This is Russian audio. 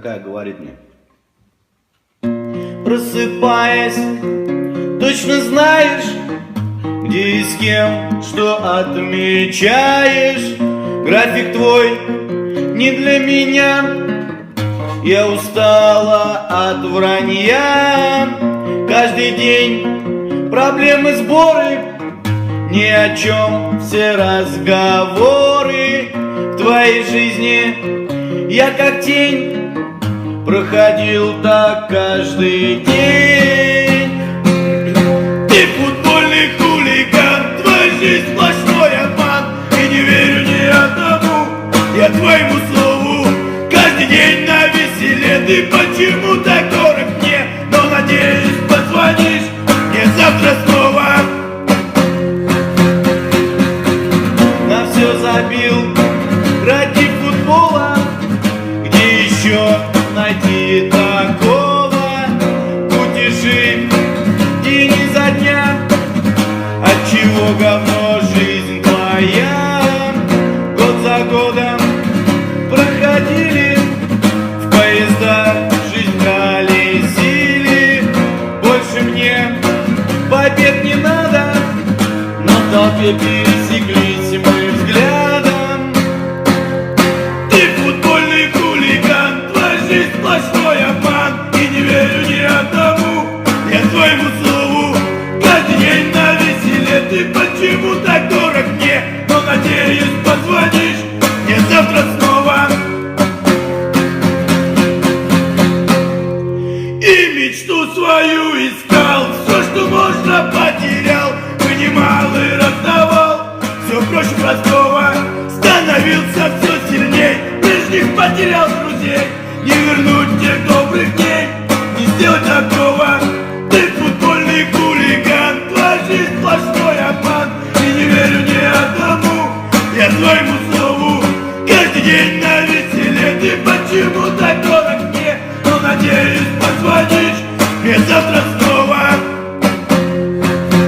Такая говорит мне: просыпаясь, точно знаешь, где и с кем, что отмечаешь. График твой не для меня, я устала от вранья. Каждый день проблемы, сборы, ни о чем все разговоры. В твоей жизни я как тень проходил так каждый день. Ты футбольный хулиган, твоя жизнь сплошной обман. И не верю ни одному я твоему слову. Каждый день на веселе, ты почему так дорог мне? Но надеюсь, позвонишь мне завтра снова. На все забил ради футбола, где еще найти такого? Кутежи день изо дня, отчего говно жизнь твоя? Год за годом проходили, в поезда жизнь колесили. Больше мне побед не надо, но в толпе пересеклись мы взглядом. Ты футбольный хулиган, твоя жизнь сплошной обман. И не верю ни одному я твоему слову. Каждый день на веселе, ты почему так дорог мне? Но надеюсь, позвонишь мне завтра снова. И мечту свою искал, все, что можно, потерял. Вынимал и раздавал, все проще простого. Становился все сильней, прежних потерял друзей. Не вернуть тех добрых дней, не сделать такого. Ты футбольный хулиган, твоя жизнь сплошной обман. И не верю ни одному